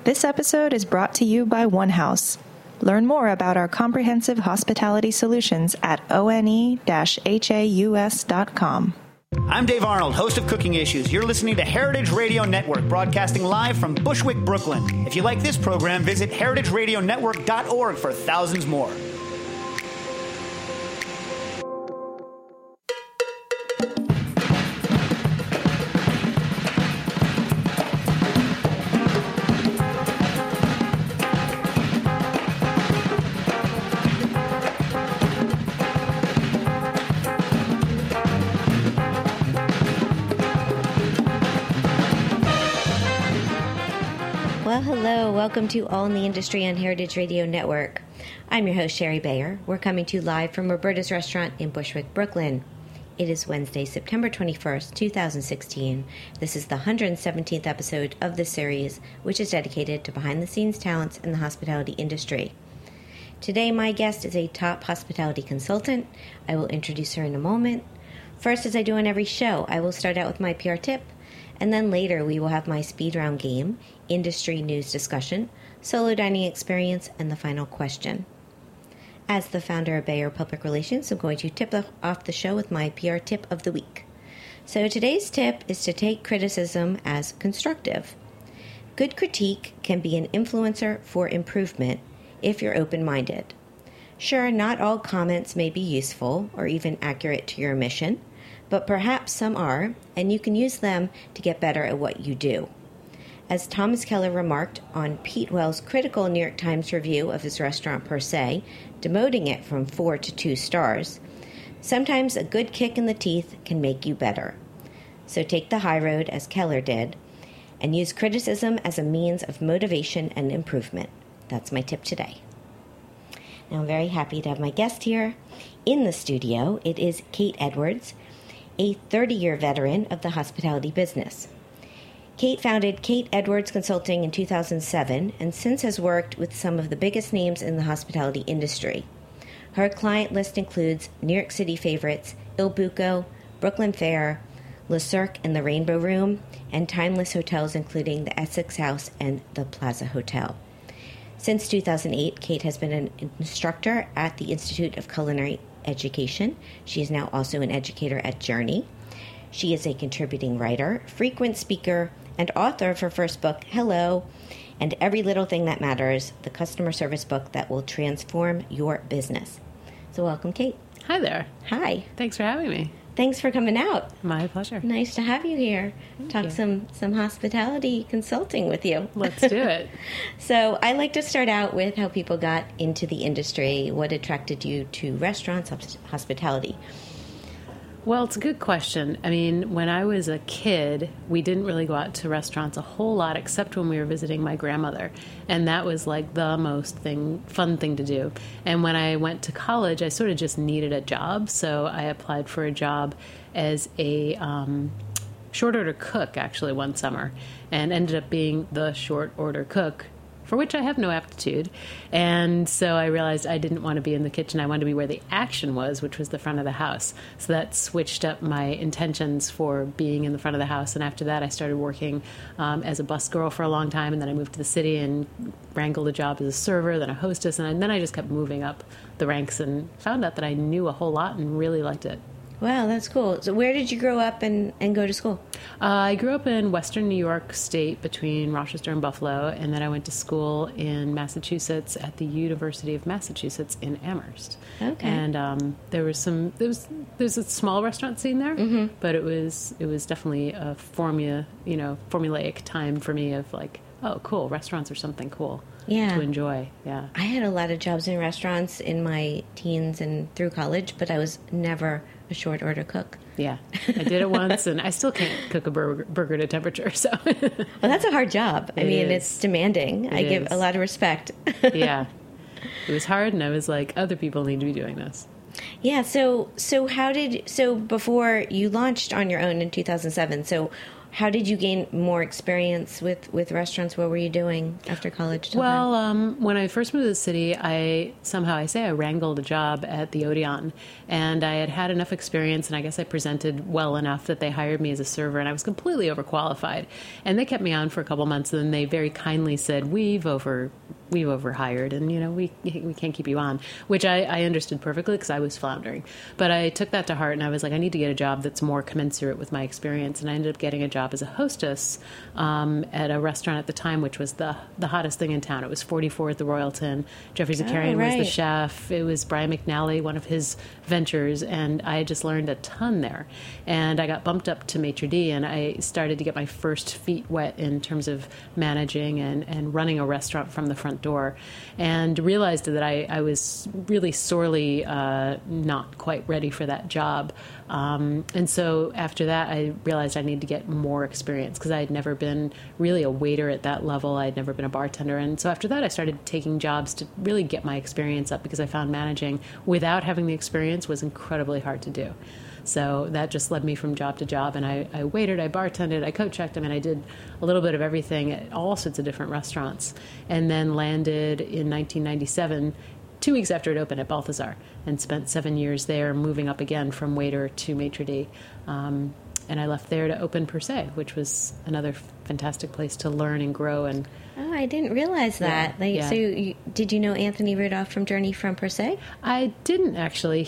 This episode is brought to you by OneHouse. Learn more about our comprehensive hospitality solutions at one-haus.com. I'm Dave Arnold, host of Cooking Issues. You're listening to Heritage Radio Network, broadcasting live from Bushwick, Brooklyn. If you like this program, visit heritageradionetwork.org for thousands more. Welcome to All in the Industry on Heritage Radio Network. I'm your host, Sherry Bayer. We're coming to you live from Roberta's Restaurant in Bushwick, Brooklyn. It is Wednesday, September 21st, 2016. This is the 117th episode of this series, which is dedicated to behind-the-scenes talents in the hospitality industry. Today, my guest is a top hospitality consultant. I will introduce her in a moment. First, as I do on every show, I will start out with my PR tip, and then later we will have my speed round game, industry news discussion, solo dining experience, and the final question. As the founder of Bayer Public Relations, I'm going to tip off the show with my PR tip of the week. So today's tip is to take criticism as constructive. Good critique can be an influencer for improvement if you're open-minded. Sure, not all comments may be useful or even accurate to your mission, but perhaps some are, and you can use them to get better at what you do. As Thomas Keller remarked on Pete Wells' critical New York Times review of his restaurant Per Se, demoting it from 4 to 2 stars, sometimes a good kick in the teeth can make you better. So take the high road, as Keller did, and use criticism as a means of motivation and improvement. That's my tip today. Now, I'm very happy to have my guest here in the studio. It is Kate Edwards, a 30-year veteran of the hospitality business. Kate founded Kate Edwards Consulting in 2007 and since has worked with some of the biggest names in the hospitality industry. Her client list includes New York City favorites Il Buco, Brooklyn Fare, Le Cirque and the Rainbow Room, and timeless hotels including the Essex House and the Plaza Hotel. Since 2008, Kate has been an instructor at the Institute of Culinary Education. She is now also an educator at Journey. She is a contributing writer, frequent speaker, and author of her first book, Hello, and Every Little Thing That Matters, the customer service book that will transform your business. So welcome, Kate. Hi there. Hi. Thanks for having me. Thanks for coming out. My pleasure. Nice to have you here. Talk some hospitality consulting with you. Let's do it. So I like to start out with how people got into the industry. What attracted you to restaurants, hospitality? Well, it's a good question. I mean, when I was a kid, we didn't really go out to restaurants a whole lot except when we were visiting my grandmother. And that was like the most fun thing to do. And when I went to college, I sort of just needed a job. So I applied for a job as a short order cook, actually, one summer. And ended up being the short order cook, for which I have no aptitude. And so I realized I didn't want to be in the kitchen. I wanted to be where the action was, which was the front of the house. So that switched up my intentions for being in the front of the house. And after that, I started working as a bus girl for a long time. And then I moved to the city and wrangled a job as a server, then a hostess. And then I just kept moving up the ranks and found out that I knew a whole lot and really liked it. Wow, that's cool. So where did you grow up and go to school? I grew up in western New York State between Rochester and Buffalo, and then I went to school in Massachusetts at the University of Massachusetts in Amherst. Okay. And there's a small restaurant scene there, but it was definitely a formulaic time for me of like, oh, cool, restaurants are something cool. Yeah. To enjoy, yeah. I had a lot of jobs in restaurants in my teens and through college, but I was never a short order cook. Yeah, I did it once, and I still can't cook a burger to temperature. So, well, that's a hard job. It's demanding. I give a lot of respect. Yeah, it was hard, and I was like, other people need to be doing this. Yeah. So before you launched on your own in 2007, so How did you gain more experience with restaurants? What were you doing after college? Well, when I first moved to the city, I wrangled a job at the Odeon, and I had enough experience, and I guess I presented well enough that they hired me as a server, and I was completely overqualified. And they kept me on for a couple months, and then they very kindly said, we've overhired, and we can't keep you on, which I understood perfectly because I was floundering. But I took that to heart, and I was like, I need to get a job that's more commensurate with my experience. And I ended up getting a job as a hostess at a restaurant at the time, which was the hottest thing in town. It was 44 at the Royalton. Jeffrey Zakarian was the chef. It was Brian McNally, one of his ventures, and I had just learned a ton there. And I got bumped up to maitre d', and I started to get my first feet wet in terms of managing and running a restaurant from the front door, and realized that I was really sorely not quite ready for that job. And so after that, I realized I needed to get more experience because I had never been really a waiter at that level. I had never been a bartender. And so after that, I started taking jobs to really get my experience up because I found managing without having the experience was incredibly hard to do. So that just led me from job to job, and I waited, I bartended, I coat-checked. I mean, I did a little bit of everything at all sorts of different restaurants, and then landed in 1997, 2 weeks after it opened, at Balthazar, and spent 7 years there, moving up again from waiter to maitre d'. And I left there to open Per Se, which was another fantastic place to learn and grow. And oh, I didn't realize that. So did you know Anthony Rudolph from Journey from Per Se? I didn't, actually.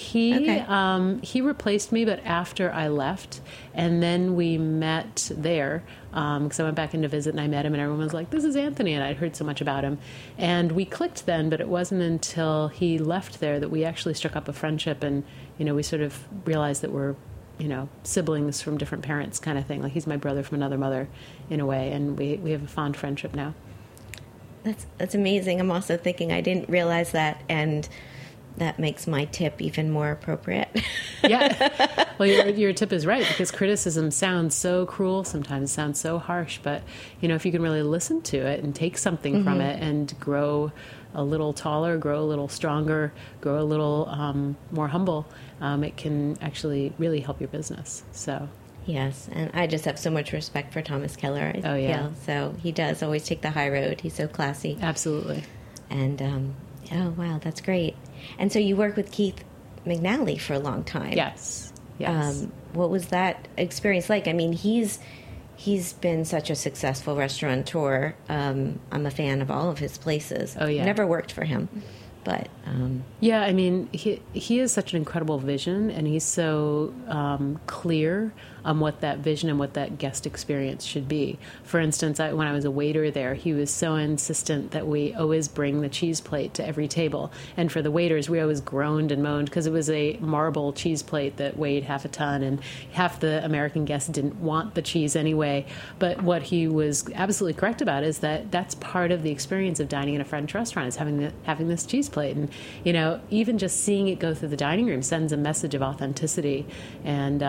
He replaced me, but after I left. And then we met there because I went back in to visit, and I met him, and everyone was like, this is Anthony, and I'd heard so much about him. And we clicked then, but it wasn't until he left there that we actually struck up a friendship, and we sort of realized that we're siblings from different parents kind of thing. Like, he's my brother from another mother in a way, and we have a fond friendship now. That's amazing. I'm also thinking I didn't realize that, and that makes my tip even more appropriate. Yeah. Well, your tip is right, because criticism sounds so cruel sometimes, sounds so harsh, but if you can really listen to it and take something from it and grow a little taller, grow a little stronger, grow a little more humble, it can actually really help your business. So yes, and I just have so much respect for Thomas Keller. Oh, yeah. So he does always take the high road. He's so classy. Absolutely. And, oh, wow, that's great. And so you worked with Keith McNally for a long time. Yes. What was that experience like? I mean, he's been such a successful restaurateur. I'm a fan of all of his places. Oh, yeah. Never worked for him. But yeah, I mean, he has such an incredible vision, and he's so clear on what that vision and what that guest experience should be. For instance, when I was a waiter there, he was so insistent that we always bring the cheese plate to every table. And for the waiters, we always groaned and moaned because it was a marble cheese plate that weighed half a ton, and half the American guests didn't want the cheese anyway. But what he was absolutely correct about is that that's part of the experience of dining in a French restaurant, is having this cheese plate. And, even just seeing it go through the dining room sends a message of authenticity and,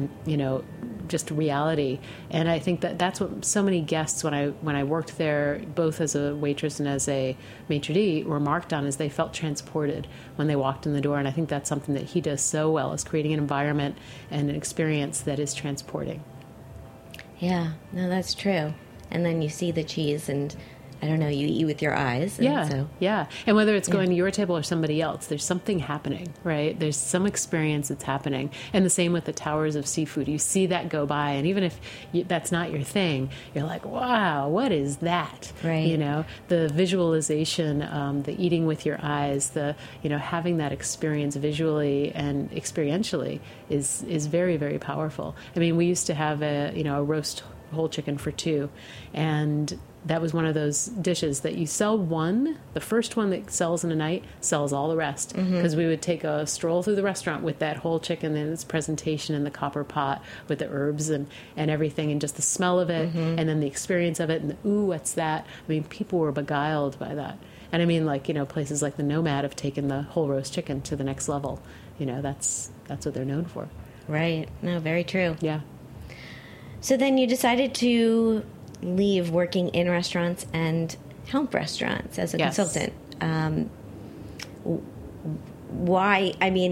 just reality. And I think that that's what so many guests, when I worked there, both as a waitress and as a maitre d', remarked on, is they felt transported when they walked in the door. And I think that's something that he does so well, is creating an environment and an experience that is transporting. Yeah, no, that's true. And then you see the cheese, and I don't know, you eat with your eyes. And yeah. And whether it's going to your table or somebody else, there's something happening, right? There's some experience that's happening. And the same with the towers of seafood. You see that go by, and even if that's not your thing, you're like, wow, what is that? Right. The visualization, the eating with your eyes, the, having that experience visually and experientially is very, very powerful. I mean, we used to have a roast whole chicken for two, and that was one of those dishes that you sell one, the first one that sells in a night sells all the rest. Because we would take a stroll through the restaurant with that whole chicken and its presentation in the copper pot with the herbs and everything, and just the smell of it, and then the experience of it, and ooh, what's that? I mean, people were beguiled by that. And I mean, places like the Nomad have taken the whole roast chicken to the next level. That's what they're known for. Right. No, very true. Yeah. So then you decided to leave working in restaurants and help restaurants as a consultant. Why? I mean,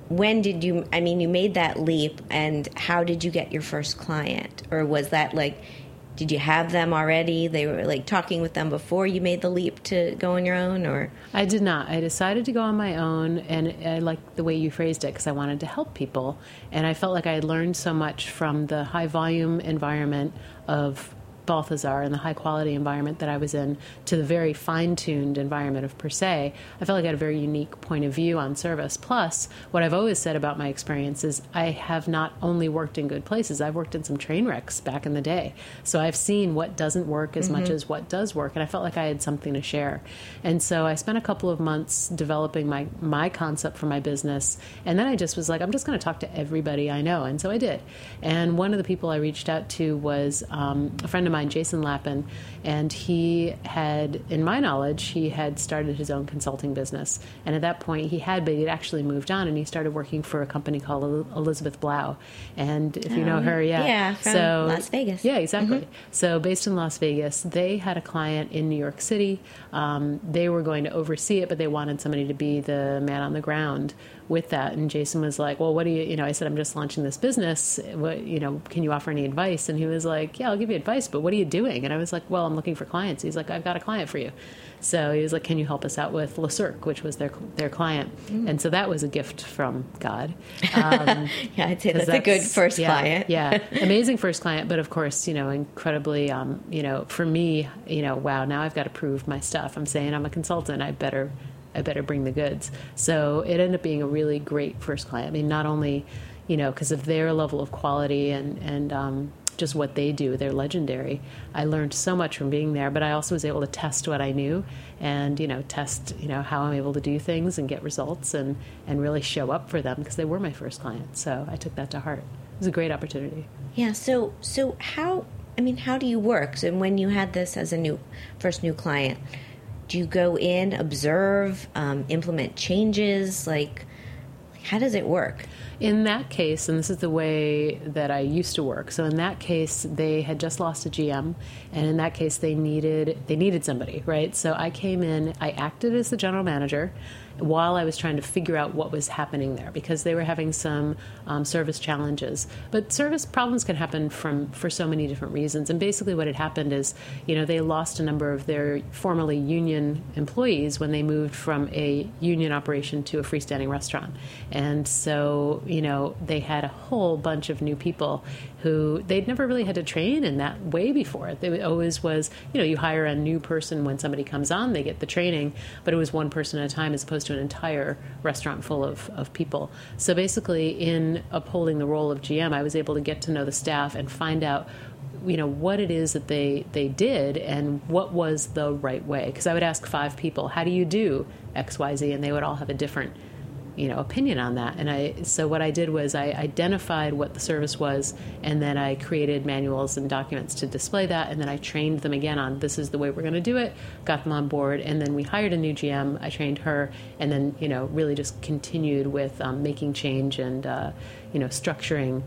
when did you, I mean, you made that leap, and how did you get your first client? Or was that like, did you have them already? They were like talking with them before you made the leap to go on your own, or? I did not. I decided to go on my own, and I like the way you phrased it because I wanted to help people. And I felt like I had learned so much from the high volume environment of Balthazar and the high quality environment that I was in to the very fine-tuned environment of Per Se. I felt like I had a very unique point of view on service. Plus, what I've always said about my experience is I have not only worked in good places, I've worked in some train wrecks back in the day. So I've seen what doesn't work as much as what does work, and I felt like I had something to share. And so I spent a couple of months developing my concept for my business, and then I just was like, I'm just going to talk to everybody I know. And so I did. And one of the people I reached out to was a friend of mine, Jason Lappin, and he had, in my knowledge, he had started his own consulting business. And at that point he had, but he'd actually moved on, and he started working for a company called Elizabeth Blau. And if you know her, from Las Vegas. Yeah, exactly. So based in Las Vegas, they had a client in New York City. They were going to oversee it, but they wanted somebody to be the man on the ground with that. And Jason was like, well, what do you, I said, I'm just launching this business. What, can you offer any advice? And he was like, yeah, I'll give you advice, but what are you doing? And I was like, well, I'm looking for clients. He's like, I've got a client for you. So he was like, can you help us out with Le Cirque, which was their client? And so that was a gift from God. Yeah, I'd say that's a good first client. Yeah, amazing first client. But of course, incredibly, for me, wow, now I've got to prove my stuff. I'm saying I'm a consultant. I better bring the goods. So it ended up being a really great first client. I mean, not only, because of their level of quality and just what they do, they're legendary. I learned so much from being there, but I also was able to test what I knew and, test, how I'm able to do things and get results and really show up for them because they were my first client. So I took that to heart. It was a great opportunity. Yeah. So how do you work? So when you had this as a first new client, do you go in, observe, implement changes? Like, how does it work? In that case, and this is the way that I used to work, so in that case, they had just lost a GM, and in that case, they needed somebody, right? So I came in, I acted as the general manager while I was trying to figure out what was happening there because they were having some service challenges. But service problems can happen for so many different reasons. And basically what had happened is, they lost a number of their formerly union employees when they moved from a union operation to a freestanding restaurant. And so, they had a whole bunch of new people who they'd never really had to train in that way before. It always was, you hire a new person when somebody comes on, they get the training, but it was one person at a time as opposed to an entire restaurant full of people. So basically, in upholding the role of GM, I was able to get to know the staff and find out what it is that they did and what was the right way. Because I would ask 5 people, how do you do X, Y, Z? And they would all have a different opinion on that. And so what I did was I identified what the service was, and then I created manuals and documents to display that, and then I trained them again on this is the way we're going to do it, got them on board, and then we hired a new GM, I trained her, and then, really just continued with making change and, structuring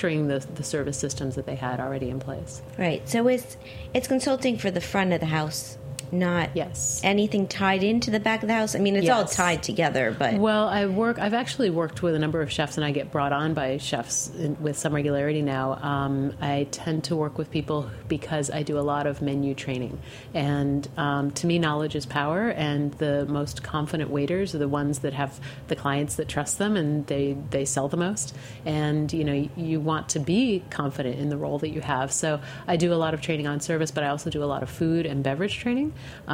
the service systems that they had already in place. Right. So it's consulting for the front of the house, not anything tied into the back of the house? I mean, it's all tied together, but... Well, I've actually worked with a number of chefs, and I get brought on by chefs with some regularity now. I tend to work with people because I do a lot of menu training. And to me, knowledge is power, and the most confident waiters are the ones that have the clients that trust them, and they sell the most. And, you want to be confident in the role that you have. So I do a lot of training on service, but I also do a lot of food and beverage training.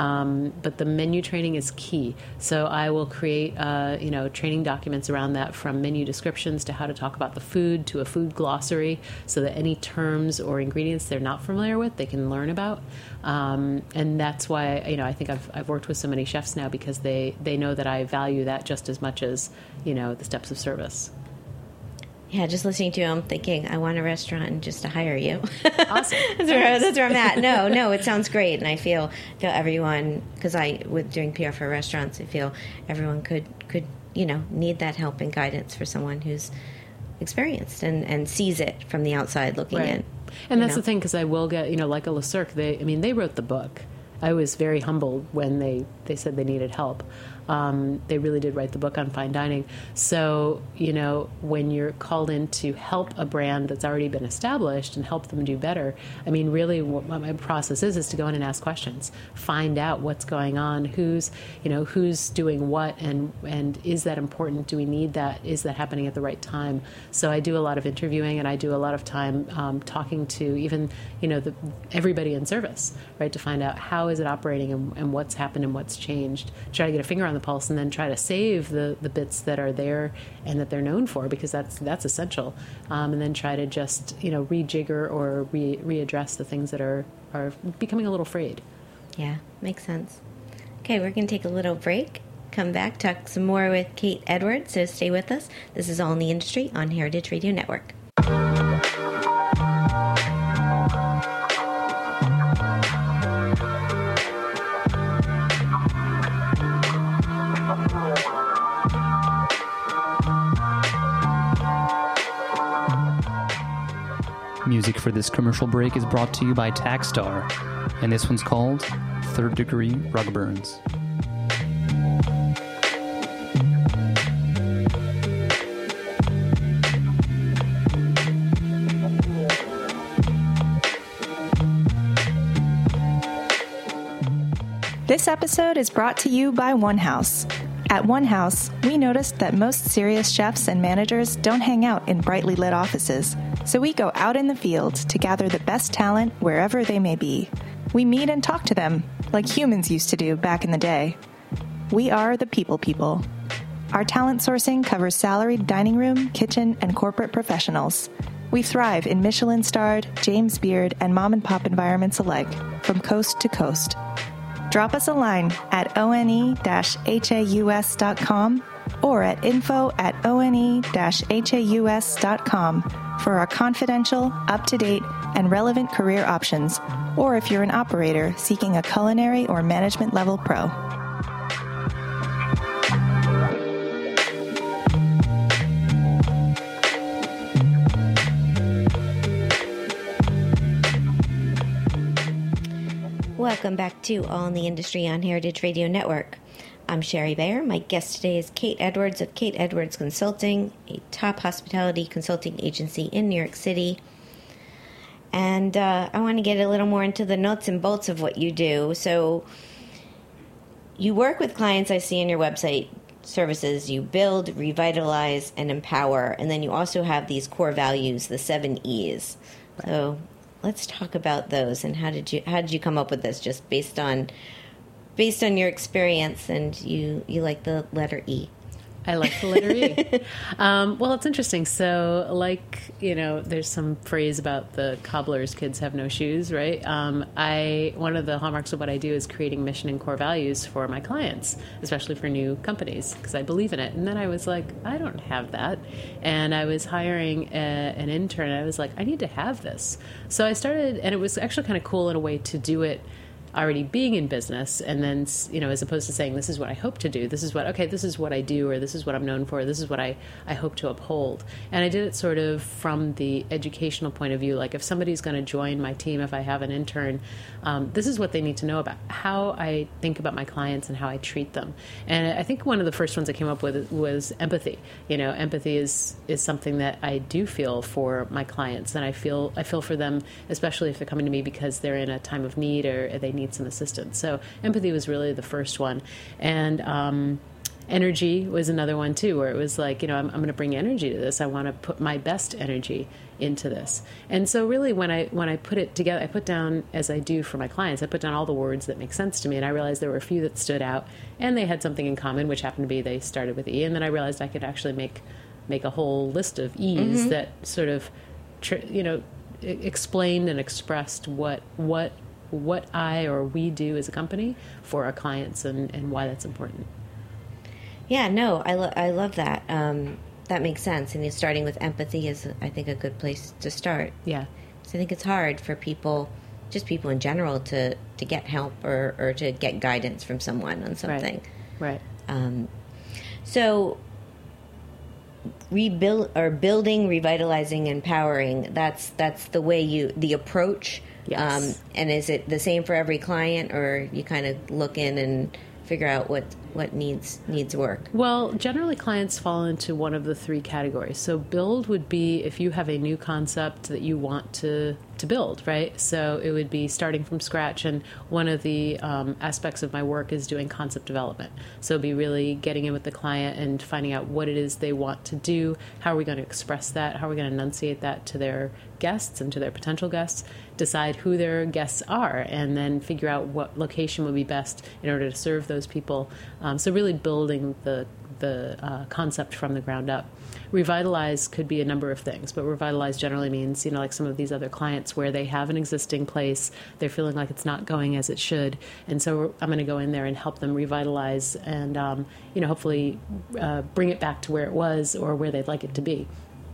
But the menu training is key. So I will create, training documents around that, from menu descriptions to how to talk about the food to a food glossary, so that any terms or ingredients they're not familiar with, they can learn about. And that's why, I think I've worked with so many chefs now because they know that I value that just as much as, the steps of service. Yeah, just listening to you, I'm thinking, I want a restaurant just to hire you. Awesome. That's where I'm at. No, it sounds great. And I feel everyone, because with doing PR for restaurants, I feel everyone could need that help and guidance for someone who's experienced and sees it from the outside looking in. And that's the thing, because I will get, like a Le Cirque, they wrote the book. I was very humbled when they said they needed help. They really did write the book on fine dining. So, when you're called in to help a brand that's already been established and help them do better, I mean, really what my process is to go in and ask questions, find out what's going on, who's doing what, and is that important? Do we need that? Is that happening at the right time? So I do a lot of interviewing, and I do a lot of time talking to even, everybody in service, right, to find out how is it operating and what's happened and what's changed. Try to get a finger on the pulse, and then try to save the bits that are there and that they're known for, because that's essential. And then try to just rejigger or readdress the things that are becoming a little frayed. Yeah, makes sense. Okay, we're going to take a little break. Come back, talk some more with Kate Edwards. So stay with us. This is All in the Industry on Heritage Radio Network. Music for this commercial break is brought to you by Taxstar, and this one's called Third Degree Rug Burns. This episode is brought to you by One House. At One House, we noticed that most serious chefs and managers don't hang out in brightly lit offices, so we go out in the field to gather the best talent wherever they may be. We meet and talk to them, like humans used to do back in the day. We are the people. Our talent sourcing covers salaried dining room, kitchen, and corporate professionals. We thrive in Michelin-starred, James Beard, and mom-and-pop environments alike, from coast to coast. Drop us a line at one-haus.com or at info@one-haus.com for our confidential, up-to-date, and relevant career options, or if you're an operator seeking a culinary or management level pro. Welcome back to All in the Industry on Heritage Radio Network. I'm Sherry Bayer. My guest today is Kate Edwards of Kate Edwards Consulting, a top hospitality consulting agency in New York City. And I want to get a little more into the nuts and bolts of what you do. So you work with clients, I see on your website, services. You build, revitalize, and empower. And then you also have these core values, the 7 E's. Right. So let's talk about those, and how did you come up with this? Just based on your experience, and you like the letter E. I like the letter E. Well, it's interesting. So, there's some phrase about the cobbler's kids have no shoes, right? One of the hallmarks of what I do is creating mission and core values for my clients, especially for new companies, because I believe in it. And then I was like, I don't have that. And I was hiring an intern, and I was like, I need to have this. So I started, and it was actually kind of cool in a way to do it already being in business, and then, as opposed to saying, this is what I hope to do, this is what I do, or this is what I'm known for, this is what I hope to uphold. And I did it sort of from the educational point of view, like if somebody's going to join my team, if I have an intern, this is what they need to know about how I think about my clients and how I treat them. And I think one of the first ones I came up with was empathy. Empathy is something that I do feel for my clients, and I feel for them, especially if they're coming to me because they're in a time of need or they need some assistance. So empathy was really the first one. And energy was another one too, where it was like, I'm going to bring energy to this. I want to put my best energy into this. And so really when I put it together, I put down, as I do for my clients, I put down all the words that make sense to me. And I realized there were a few that stood out, and they had something in common, which happened to be they started with E. And then I realized I could actually make a whole list of E's that sort of, explained and expressed what I or we do as a company for our clients and why that's important. Yeah, no, I love that. That makes sense. And starting with empathy is, I think, a good place to start. Yeah. So I think it's hard for people in general, to get help or to get guidance from someone on something. Right. So building, revitalizing, empowering, that's the way the approach Yes. And is it the same for every client, or you kind of look in and figure out what needs work? Well, generally clients fall into one of the three categories. So build would be if you have a new concept that you want to build, right? So it would be starting from scratch, and one of the aspects of my work is doing concept development. So it'd be really getting in with the client and finding out what it is they want to do, how are we going to express that, how are we going to enunciate that to their guests and to their potential guests, decide who their guests are, and then figure out what location would be best in order to serve those people. So really building the concept from the ground up. Revitalize could be a number of things, but revitalize generally means, like some of these other clients where they have an existing place, they're feeling like it's not going as it should, and so I'm going to go in there and help them revitalize and, hopefully bring it back to where it was or where they'd like it to be.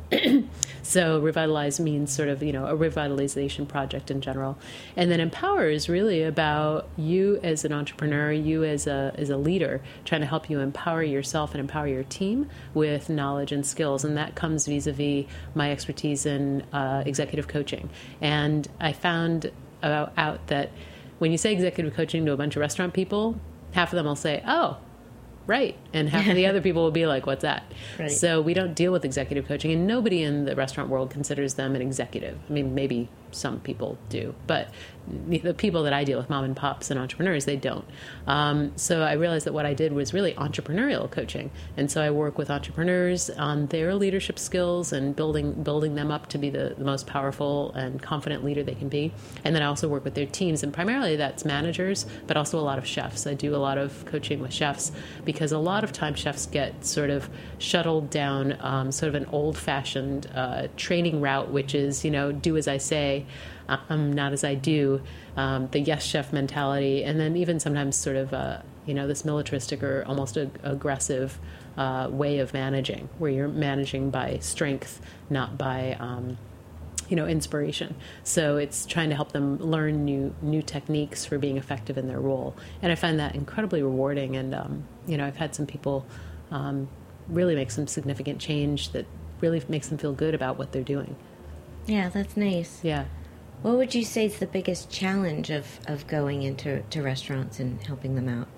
So revitalize means sort of, a revitalization project in general. And then empower is really about you as an entrepreneur, you as a leader, trying to help you empower yourself and empower your team with knowledge and skills. And that comes vis-a-vis my expertise in executive coaching. And I found out that when you say executive coaching to a bunch of restaurant people, half of them will say, oh, right. And half of the other people will be like, what's that? Right. So we don't deal with executive coaching, and nobody in the restaurant world considers them an executive. I mean, maybe some people do, but the people that I deal with, mom and pops and entrepreneurs, they don't. So I realized that what I did was really entrepreneurial coaching. And so I work with entrepreneurs on their leadership skills and building them up to be the most powerful and confident leader they can be. And then I also work with their teams, and primarily that's managers, but also a lot of chefs. I do a lot of coaching with chefs because a lot of times chefs get sort of shuttled down sort of an old-fashioned training route, which is, do as I say, not as I do, the yes chef mentality, and then even sometimes sort of, this militaristic or almost aggressive way of managing, where you're managing by strength, not by, inspiration. So it's trying to help them learn new techniques for being effective in their role. And I find that incredibly rewarding. And, I've had some people really make some significant change that really makes them feel good about what they're doing. Yeah, that's nice. Yeah. What would you say is the biggest challenge of going into restaurants and helping them out?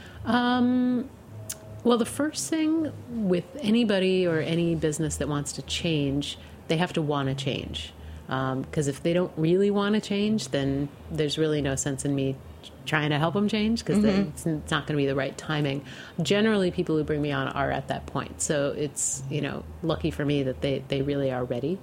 Well, the first thing with anybody or any business that wants to change, they have to want to change. Because if they don't really want to change, then there's really no sense in me trying to help them change, because it's not going to be the right timing. Generally, people who bring me on are at that point. So it's, lucky for me that they really are ready.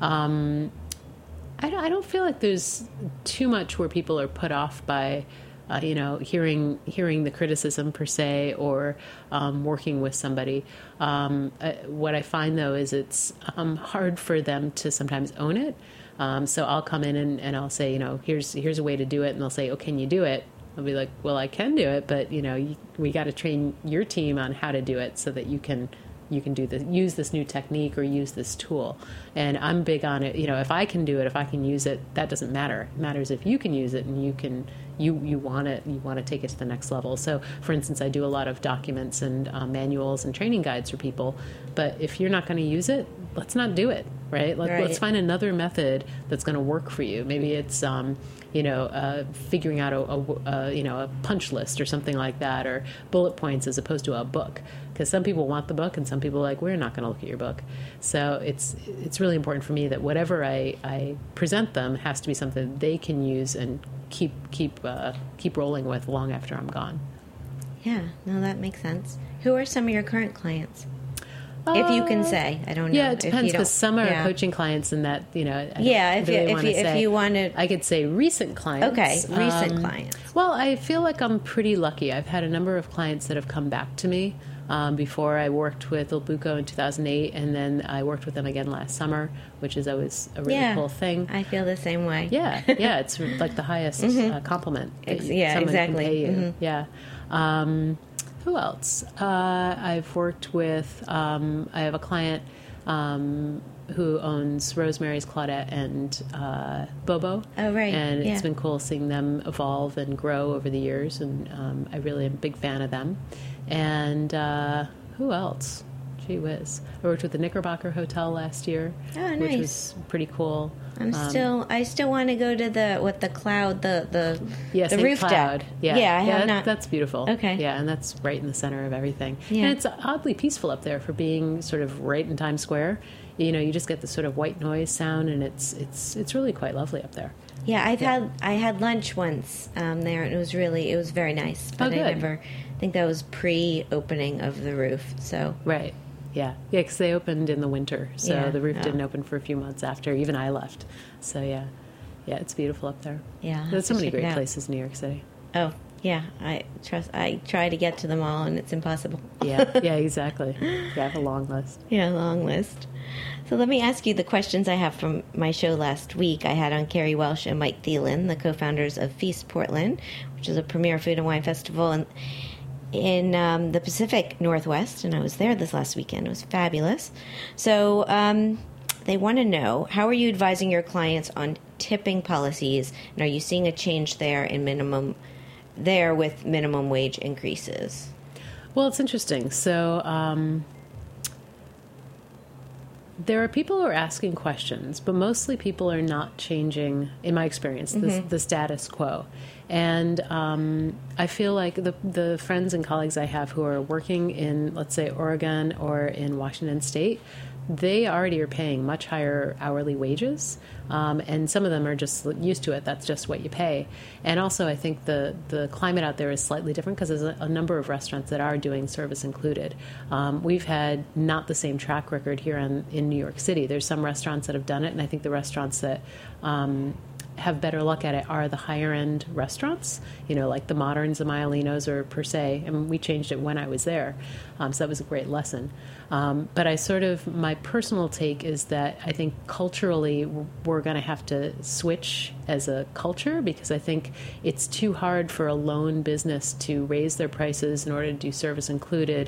I don't feel like there's too much where people are put off by, hearing the criticism per se, or working with somebody. What I find though is it's hard for them to sometimes own it. So I'll come in and I'll say, here's a way to do it, and they'll say, oh, can you do it? I'll be like, well, I can do it, but we got to train your team on how to do it so that you can do this, use this new technique or use this tool. And I'm big on it. If I can do it, if I can use it, that doesn't matter. It matters if you can use it and you want to take it to the next level. So, for instance, I do a lot of documents and manuals and training guides for people. But if you're not going to use it, let's not do it, right? Let's find another method that's going to work for you. Maybe it's figuring out a punch list or something like that, or bullet points as opposed to a book. Because some people want the book, and some people are like, we're not going to look at your book. So it's really important for me that whatever I present them has to be something they can use and keep rolling with long after I'm gone. Yeah, no, that makes sense. Who are some of your current clients? If you can say, I don't know. Yeah, it depends, because some are coaching clients, and that if you want to, I could say recent clients. Okay, recent clients. Well, I feel like I'm pretty lucky. I've had a number of clients that have come back to me. Before I worked with Il Buco in 2008, and then I worked with them again last summer, which is always a really cool thing. I feel the same way. Yeah, it's like the highest compliment. Exactly. Can pay you. Yeah. Who else? I've worked with, I have a client who owns Rosemary's, Claudette, and Bobo. Oh, right. And it's been cool seeing them evolve and grow over the years, and I really am a big fan of them. And who else? Gee whiz. I worked with the Knickerbocker Hotel last year, which was pretty cool. I still want to go to the cloud, the St. roof Cloud. deck. Yeah, I have not. That's beautiful. Okay. Yeah, and that's right in the center of everything. Yeah. And it's oddly peaceful up there for being sort of right in Times Square. You just get the sort of white noise sound, and it's really quite lovely up there. Yeah, I had lunch once there, and it was very nice. But good. I think that was pre-opening of the roof. So Right. Yeah, because they opened in the winter, so Yeah. the roof Oh. didn't open for a few months after even I left. So yeah, it's beautiful up there. Yeah, There's so many check it great out. places in New York City. Oh yeah, I try to get to them all, and it's impossible. Yeah, exactly. I have a long list. Yeah, long list. So let me ask you the questions I have from my show last week. I had on Carrie Welsh and Mike Thielen, the co-founders of Feast Portland, which is a premier food and wine festival in the Pacific Northwest, and I was there this last weekend. It was fabulous. So they want to know, how are you advising your clients on tipping policies, and are you seeing a change there with minimum wage increases? Well, it's interesting. So there are people who are asking questions, but mostly people are not changing, in my experience, the status quo. And I feel like the friends and colleagues I have who are working in, let's say, Oregon or in Washington State, they already are paying much higher hourly wages, and some of them are just used to it. That's just what you pay. And also, I think the climate out there is slightly different because there's a number of restaurants that are doing service included. We've had not the same track record here in New York City. There's some restaurants that have done it, and I think the restaurants that have better luck at it are the higher end restaurants, like the Moderns, the Maiolinos, or Per Se. And we changed it when I was there, so that was a great lesson. But my personal take is that I think culturally we're going to have to switch as a culture, because I think it's too hard for a lone business to raise their prices in order to do service included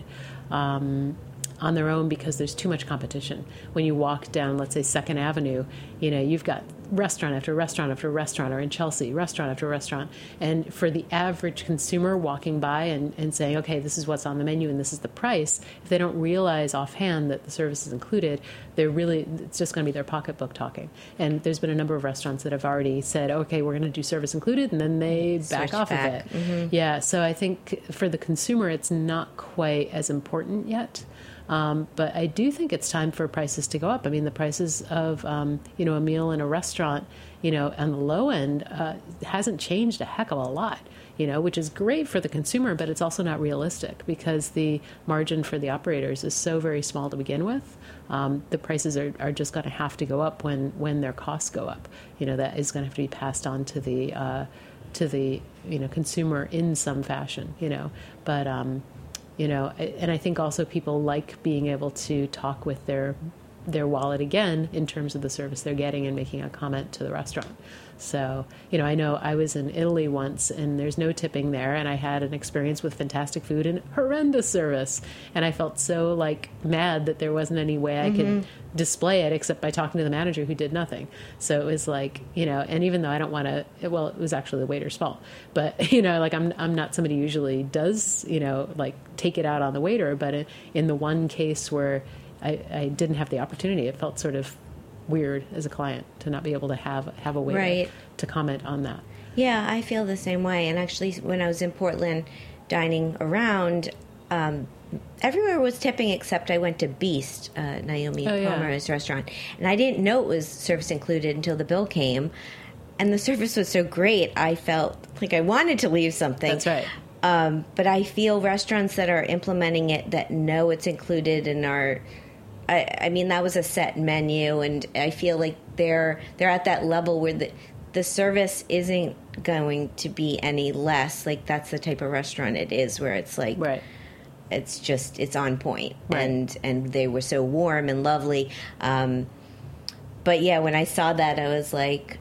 on their own, because there's too much competition. When you walk down, let's say, 2nd Avenue, you've got restaurant after restaurant after restaurant, or in Chelsea, restaurant after restaurant. And for the average consumer walking by and saying, okay, this is what's on the menu and this is the price, if they don't realize offhand that the service is included, it's just going to be their pocketbook talking. And there's been a number of restaurants that have already said, okay, we're going to do service included, and then they back off of it. Mm-hmm. Yeah, so I think for the consumer, it's not quite as important yet. But I do think it's time for prices to go up. I mean, the prices of, a meal in a restaurant, on the low end, hasn't changed a heck of a lot, which is great for the consumer, but it's also not realistic because the margin for the operators is so very small to begin with. The prices are just going to have to go up when their costs go up. That is going to have to be passed on to the consumer in some fashion, but, and I think also people like being able to talk with their wallet again in terms of the service they're getting and making a comment to the restaurant. So, I know I was in Italy once and there's no tipping there, and I had an experience with fantastic food and horrendous service. And I felt so mad that there wasn't any way I could display it except by talking to the manager who did nothing. So it was and even though I don't want to, it was actually the waiter's fault, but I'm not somebody who usually does, take it out on the waiter, but in the one case where I didn't have the opportunity, it felt sort of weird as a client to not be able to have a waiter to comment on that. Yeah, I feel the same way. And actually, when I was in Portland dining around, everywhere was tipping except I went to Beast, Naomi Palmer's restaurant, and I didn't know it was service included until the bill came. And the service was so great, I felt like I wanted to leave something. That's right. But I feel restaurants that are implementing it that know it's included and are... I mean, that was a set menu, and I feel like they're at that level where the service isn't going to be any less. That's the type of restaurant it is, where it's right. It's on point, right. and they were so warm and lovely. But yeah, when I saw that, I was like,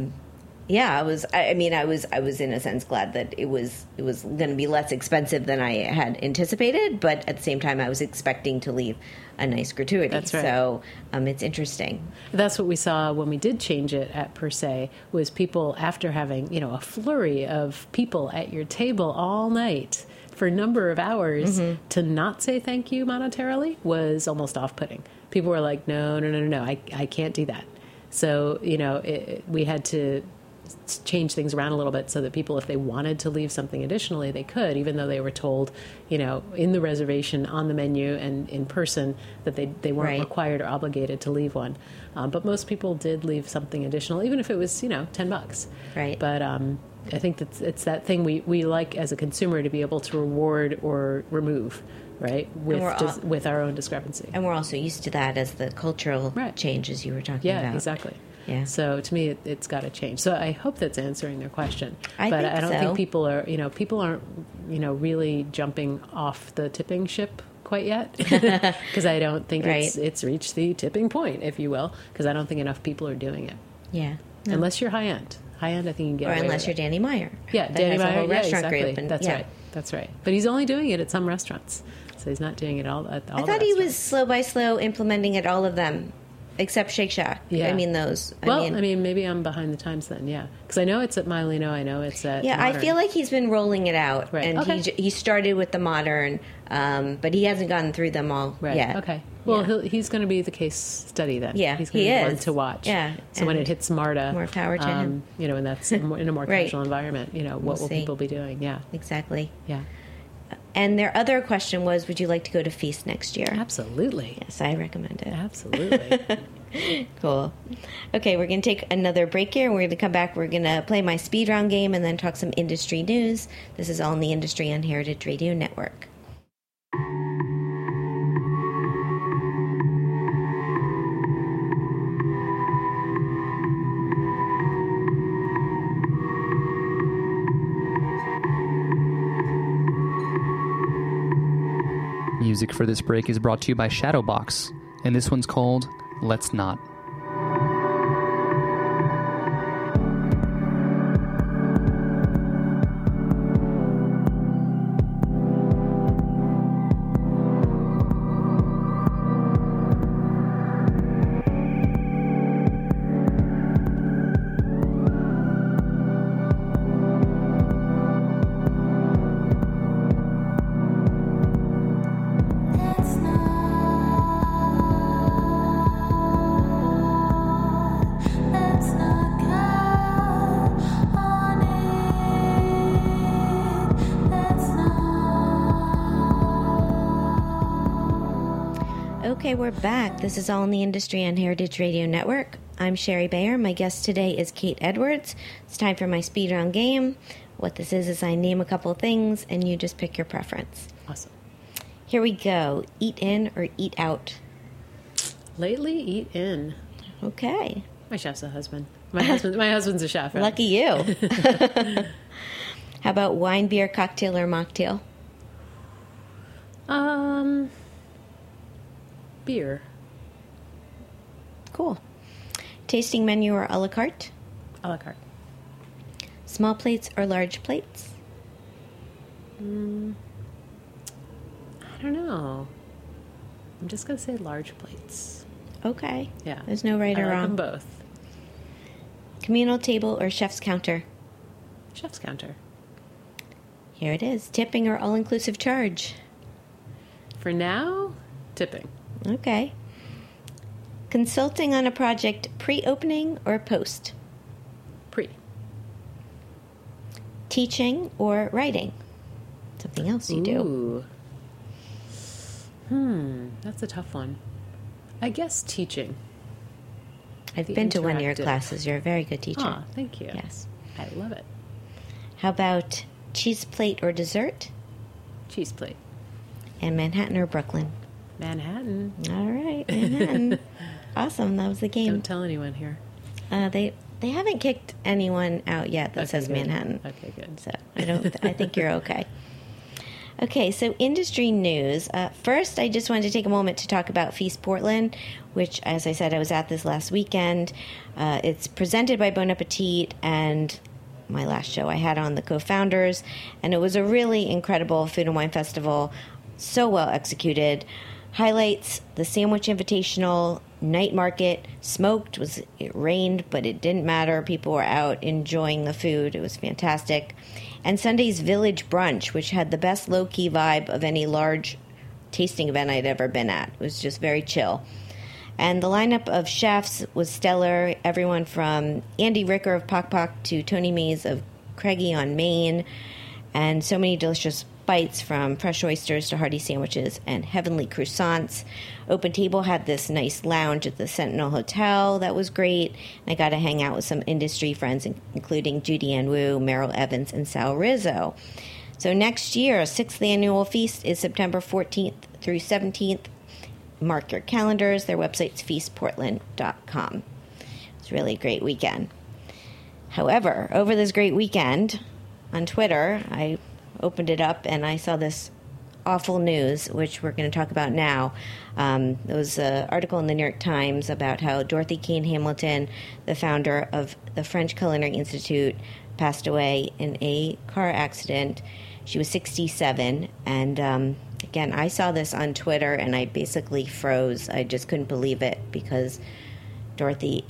I was in a sense glad that it was going to be less expensive than I had anticipated, but at the same time I was expecting to leave a nice gratuity. That's right. So it's interesting. That's what we saw when we did change it at Per Se, was people, after having, a flurry of people at your table all night for a number of hours, to not say thank you monetarily was almost off-putting. People were like, no, I can't do that. So, we had to change things around a little bit so that people, if they wanted to leave something additionally, they could, even though they were told, in the reservation, on the menu, and in person, that they weren't required or obligated to leave one. But most people did leave something additional, even if it was, $10. Right. But I think it's that thing we like as a consumer, to be able to reward or remove, right, with our own discrepancy. And we're also used to that as the cultural changes you were talking about. Yeah, exactly. Yeah. So to me, it's got to change. So I hope that's answering their question. I don't think people aren't, really jumping off the tipping ship quite yet, because I don't think it's reached the tipping point, if you will, because I don't think enough people are doing it. Yeah. No. Unless you're high end. High end, I think you can get away unless with you're Danny Meyer. Yeah, Danny Meyer. A whole restaurant exactly. group. And, That's right. That's right. But he's only doing it at some restaurants, so he's not doing it all at all. I thought he was slow by slow implementing at all of them, except Shake Shack. Yeah. I mean those. I mean, maybe I'm behind the times then. Yeah, because I know it's at Mileno. I know it's at. Yeah, Modern. I feel like he's been rolling it out, Right. and Okay. he started with the Modern, but he hasn't gotten through them all yet. Okay. Well, he's going to be the case study then. Yeah, he's going to be the one is. to watch. Yeah, So when it hits MARTA, more power to him. And that's in a more Right. casual environment. What We'll will see. people be doing? Yeah. Exactly. Yeah. And their other question was, would you like to go to Feast next year? Absolutely. Yes, I recommend it. Absolutely. Cool. Okay, we're going to take another break here. We're going to come back. We're going to play my speed round game and then talk some industry news. This is All in the Industry on Heritage Radio Network. Music for this break is brought to you by Shadowbox, and this one's called Let's Not. Okay, we're back. This is All in the Industry on Heritage Radio Network. I'm Sherry Bayer. My guest today is Kate Edwards. It's time for my speed round game. What this is I name a couple of things, and you just pick your preference. Awesome. Here we go. Eat in or eat out? Lately, eat in. Okay. My chef's a husband. My husband's a chef. Right? Lucky you. How about wine, beer, cocktail, or mocktail? Beer. Cool. Tasting menu or a la carte? A la carte. Small plates or large plates? I don't know. I'm just going to say large plates. Okay. Yeah. There's no right I or like wrong. them both. Communal table or chef's counter? Chef's counter. Here it is. Tipping or all-inclusive charge? For now, tipping. Okay. Consulting on a project pre-opening or post? Pre. Teaching or writing? Something else you do. That's a tough one. I guess teaching. I've The been to one of your interactive. classes. You're a very good teacher. Ah, thank you. Yes. I love it. How about cheese plate or dessert? Cheese plate. And Manhattan or Brooklyn? Manhattan. All right, Manhattan. Awesome. That was the game. Don't tell anyone here. They haven't kicked anyone out yet that Okay, says good. Manhattan. Okay, good. So I think you're okay. Okay, so industry news. First, I just wanted to take a moment to talk about Feast Portland, which, as I said, I was at this last weekend. It's presented by Bon Appetit, and my last show I had on the co-founders, and it was a really incredible food and wine festival, so well executed. Highlights: the Sandwich Invitational, night market, smoked. It rained, but it didn't matter. People were out enjoying the food. It was fantastic. And Sunday's Village Brunch, which had the best low-key vibe of any large tasting event I'd ever been at. It was just very chill. And the lineup of chefs was stellar. Everyone from Andy Ricker of Pok Pok to Tony Mays of Craigie on Maine. And so many delicious bites, from fresh oysters to hearty sandwiches and heavenly croissants. Open Table had this nice lounge at the Sentinel Hotel that was great. And I got to hang out with some industry friends, including Judy Ann Wu, Merrill Evans, and Sal Rizzo. So next year, 6th annual feast is September 14th through 17th. Mark your calendars. Their website's feastportland.com. It's really a great weekend. However, over this great weekend, on Twitter, I opened it up and I saw this awful news, which we're going to talk about now. There was an article in the New York Times about how Dorothy Kane Hamilton, the founder of the French Culinary Institute, passed away in a car accident. She was 67, and again, I saw this on Twitter and I basically froze. I just couldn't believe it, because Dorothy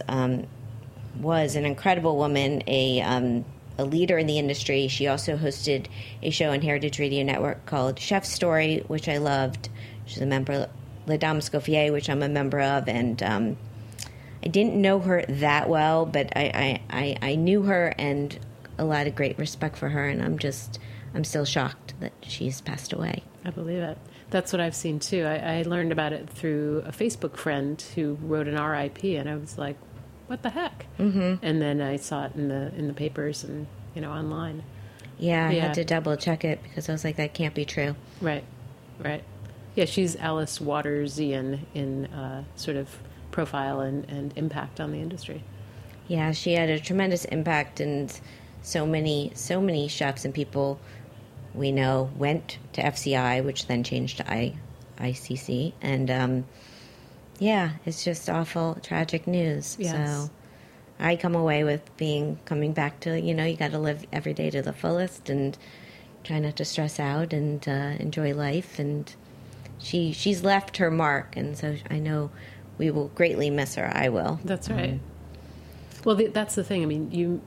was an incredible woman, a leader in the industry. She also hosted a show on Heritage Radio Network called Chef's Story, which I loved. She's a member of Les Dames Escoffier, which I'm a member of, and I didn't know her that well, but I knew her and a lot of great respect for her, and I'm still shocked that she's passed away. I believe it. That's what I've seen too. I learned about it through a Facebook friend who wrote an RIP, and I was like, what the heck? Mm-hmm. And then I saw it in the papers and online. Yeah, I had to double check it because I was like, that can't be true. Right. Yeah, she's Alice Watersian in sort of profile and impact on the industry. Yeah, she had a tremendous impact, and so many chefs and people we know went to FCI, which then changed to ICC, and yeah, it's just awful, tragic news. Yes. So I come away with coming back to, you got to live every day to the fullest and try not to stress out and enjoy life. And she's left her mark, and so I know we will greatly miss her. I will. That's right. Well, that's the thing. I mean,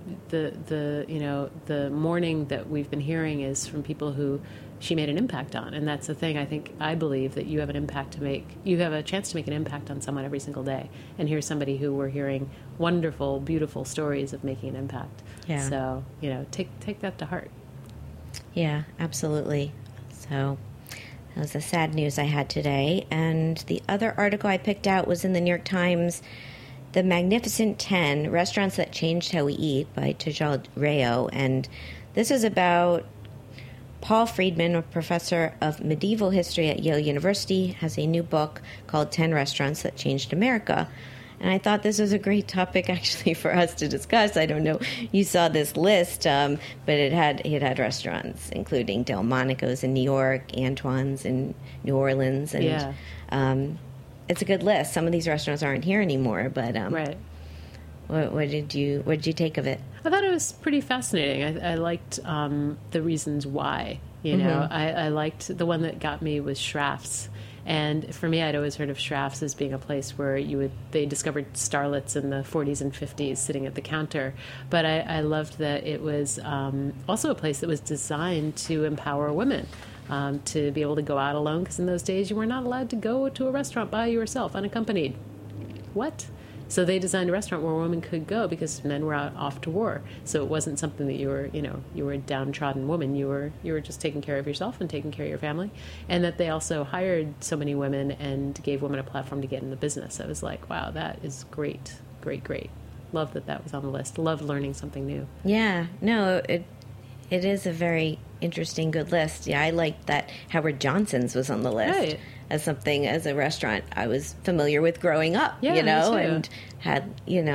the mourning that we've been hearing is from people who she made an impact on, and that's the thing. I believe that you have an impact to make. You have a chance to make an impact on someone every single day. And here's somebody who we're hearing wonderful, beautiful stories of making an impact. Yeah. So take that to heart. Yeah, absolutely. So that was the sad news I had today. And the other article I picked out was in the New York Times. The Magnificent 10, Restaurants That Changed How We Eat by Tejal Rayo. And this is about Paul Friedman, a professor of medieval history at Yale University, has a new book called 10 Restaurants That Changed America. And I thought this was a great topic, actually, for us to discuss. I don't know, you saw this list, but it had restaurants, including Delmonico's in New York, Antoine's in New Orleans, and it's a good list. Some of these restaurants aren't here anymore, but right. What did you take of it? I thought it was pretty fascinating. I liked the reasons why. I liked the one that got me was Schrafft's. And for me, I'd always heard of Schrafft's as being a place where they discovered starlets in the 40s and 50s sitting at the counter. But I loved that it was also a place that was designed to empower women. To be able to go out alone, because in those days you were not allowed to go to a restaurant by yourself, unaccompanied. What? So they designed a restaurant where women could go because men were out off to war. So it wasn't something that you were a downtrodden woman. You were just taking care of yourself and taking care of your family. And that they also hired so many women and gave women a platform to get in the business. I was like, wow, that is great, great, great. Love that was on the list. Love learning something new. Yeah, no, it is a very interesting, good list. Yeah, I liked that Howard Johnson's was on the list as a restaurant I was familiar with growing up, and had,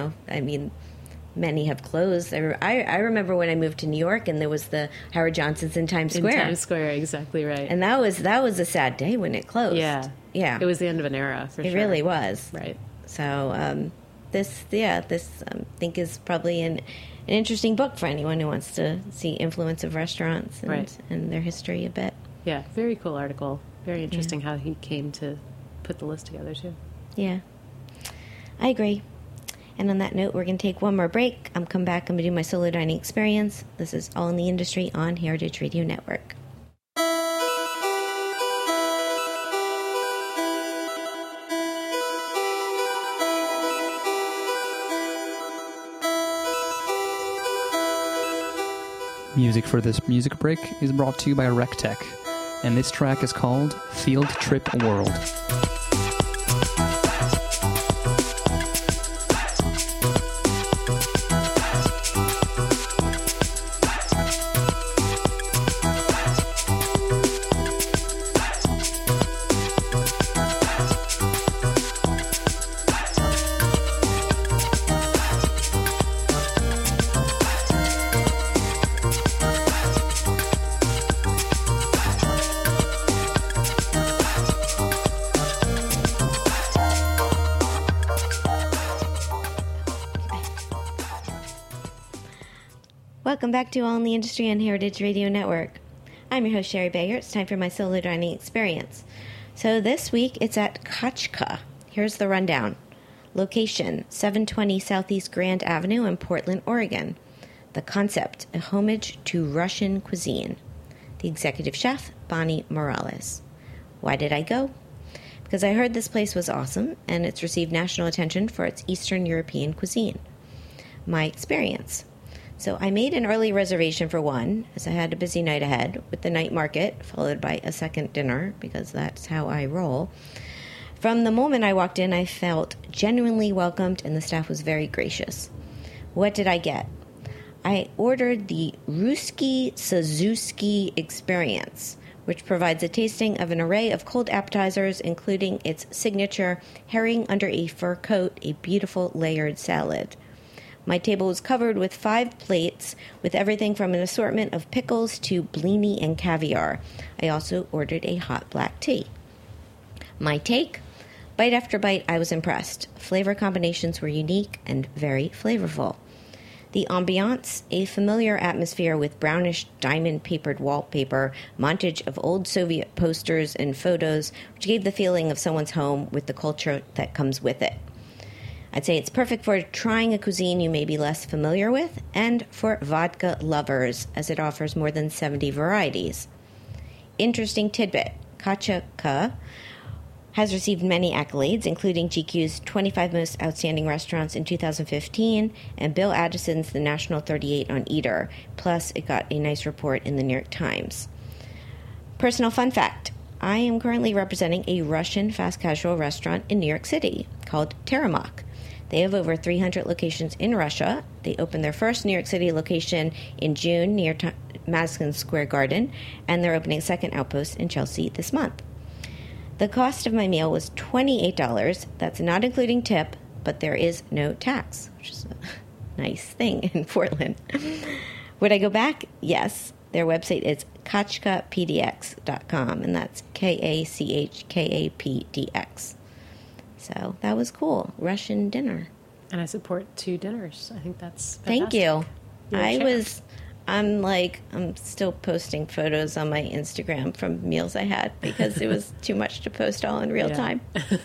many have closed. I remember when I moved to New York and there was the Howard Johnson's in Times Square. In Times Square, exactly right. And that was a sad day when it closed. Yeah. It was the end of an era, for sure. It really was. Right. So this I think is probably an interesting book for anyone who wants to see influence of restaurants and their history a bit. Yeah, very cool article. Very interesting how he came to put the list together, too. Yeah, I agree. And on that note, we're going to take one more break. I'm come back. I'm going to do my solo dining experience. This is All in the Industry on Heritage Radio Network. Music for this music break is brought to you by Rectech, and this track is called Field Trip World. Welcome back to All in the Industry on Heritage Radio Network. I'm your host, Sherry Bayer. It's time for my solo dining experience. So this week, it's at Kachka. Here's the rundown. Location, 720 Southeast Grand Avenue in Portland, Oregon. The concept, a homage to Russian cuisine. The executive chef, Bonnie Morales. Why did I go? Because I heard this place was awesome, and it's received national attention for its Eastern European cuisine. My experience. So I made an early reservation for one, as I had a busy night ahead, with the night market, followed by a second dinner, because that's how I roll. From the moment I walked in, I felt genuinely welcomed, and the staff was very gracious. What did I get? I ordered the Ruski Suzuki Experience, which provides a tasting of an array of cold appetizers, including its signature herring under a fur coat, a beautiful layered salad. My table was covered with 5 plates with everything from an assortment of pickles to blini and caviar. I also ordered a hot black tea. My take? Bite after bite, I was impressed. Flavor combinations were unique and very flavorful. The ambiance, a familiar atmosphere with brownish diamond-papered wallpaper, montage of old Soviet posters and photos, which gave the feeling of someone's home with the culture that comes with it. I'd say it's perfect for trying a cuisine you may be less familiar with, and for vodka lovers, as it offers more than 70 varieties. Interesting tidbit, Kachka has received many accolades, including GQ's 25 Most Outstanding Restaurants in 2015, and Bill Addison's The National 38 on Eater, plus it got a nice report in the New York Times. Personal fun fact, I am currently representing a Russian fast casual restaurant in New York City called Teremak. They have over 300 locations in Russia. They opened their first New York City location in June near Madison Square Garden, and they're opening a second outpost in Chelsea this month. The cost of my meal was $28. That's not including tip, but there is no tax, which is a nice thing in Portland. Would I go back? Yes. Their website is kachkapdx.com, and that's KACHKAPDX. So that was cool. Russian dinner. And I support 2 dinners. I think that's fantastic. Thank you. I'm still posting photos on my Instagram from meals I had because it was too much to post all in real time.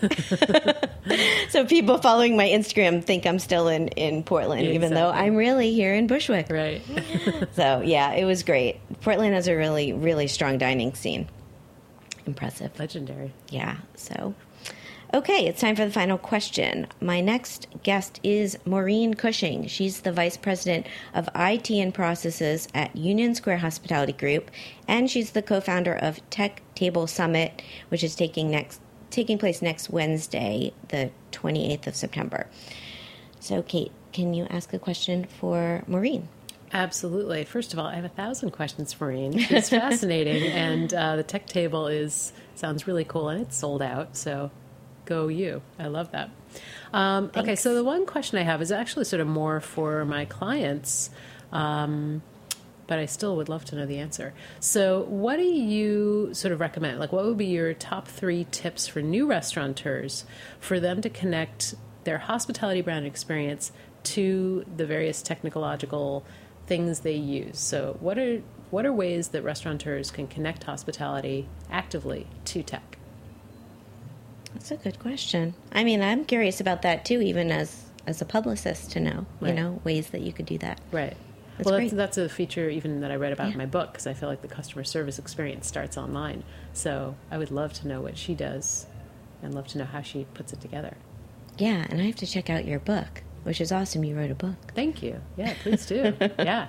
So people following my Instagram think I'm still in Portland, even though I'm really here in Bushwick. Right. So, yeah, it was great. Portland has a really, really strong dining scene. Impressive. Legendary. Yeah, so... Okay, it's time for the final question. My next guest is Maureen Cushing. She's the Vice President of IT and Processes at Union Square Hospitality Group, and she's the co-founder of Tech Table Summit, which is taking place next Wednesday, the 28th of September. So, Kate, can you ask a question for Maureen? Absolutely. First of all, I have 1,000 questions for Maureen. It's fascinating, and the Tech Table sounds really cool, and it's sold out, so... Go you. I love that. Okay, so the one question I have is actually sort of more for my clients, but I still would love to know the answer. So what do you sort of recommend? Like, what would be your top 3 tips for new restaurateurs for them to connect their hospitality brand experience to the various technological things they use? So what are ways that restaurateurs can connect hospitality actively to tech? That's a good question. I mean, I'm curious about that too, even as a publicist, to know, ways that you could do that. Right. That's a feature even that I read about in my book, because I feel like the customer service experience starts online. So I would love to know what she does and love to know how she puts it together. Yeah, and I have to check out your book, which is awesome. You wrote a book. Thank you. Yeah, please do. Yeah.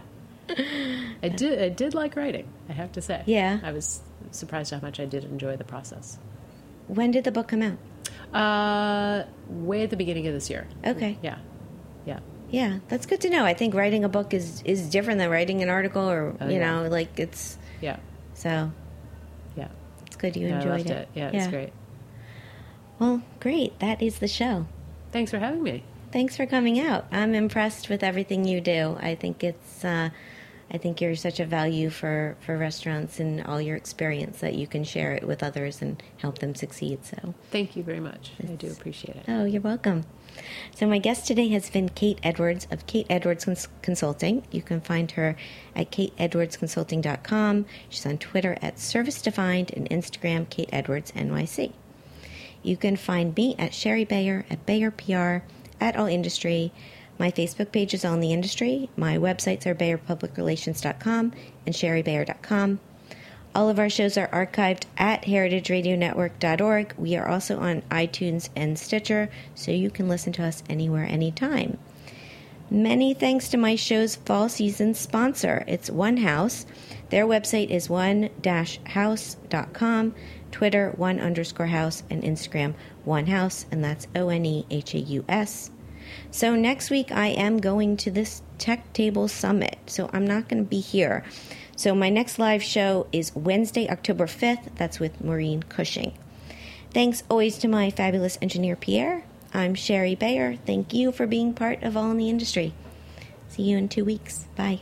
I did like writing, I have to say. Yeah. I was surprised how much I did enjoy the process. When did the book come out? Way at the beginning of this year. Okay. Yeah. Yeah, that's good to know. I think writing a book is different than writing an article or, you yeah. know, like it's... Yeah. So... Yeah. It's good you I enjoyed loved it. Yeah, it's great. Well, great. That is the show. Thanks for having me. Thanks for coming out. I'm impressed with everything you do. I think I think you're such a value for restaurants and all your experience that you can share it with others and help them succeed. So thank you very much. I do appreciate it. Oh, you're welcome. So my guest today has been Kate Edwards of Kate Edwards Consulting. You can find her at kateedwardsconsulting.com. She's on Twitter at Service Defined and Instagram Kate Edwards NYC. You can find me at Sherry Bayer at Bayer PR at All Industry. My Facebook page is All in the Industry. My websites are BayerPublicRelations.com and SherryBayer.com. All of our shows are archived at heritageradionetwork.org. We are also on iTunes and Stitcher, so you can listen to us anywhere, anytime. Many thanks to my show's fall season sponsor. It's One House. Their website is one-house.com, Twitter one_house, and Instagram onehouse, and that's ONEHAUS. So next week I am going to this Tech Table Summit, so I'm not going to be here. So my next live show is Wednesday, October 5th. That's with Maureen Cushing. Thanks always to my fabulous engineer, Pierre. I'm Sherry Bayer. Thank you for being part of All in the Industry. See you in 2 weeks. Bye.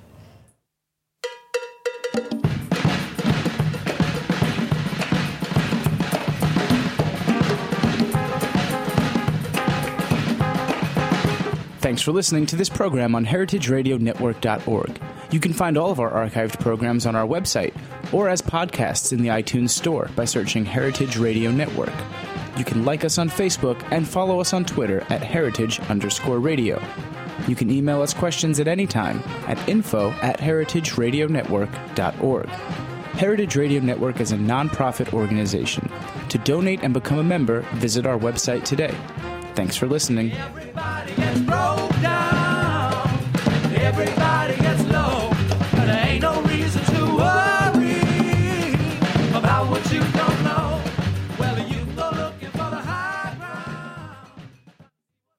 Thanks for listening to this program on heritageradionetwork.org. You can find all of our archived programs on our website or as podcasts in the iTunes Store by searching Heritage Radio Network. You can like us on Facebook and follow us on Twitter at heritage_radio. You can email us questions at any time at info@heritageradionetwork.org. Heritage Radio Network is a nonprofit organization. To donate and become a member, visit our website today. Thanks for listening. Everybody gets broke.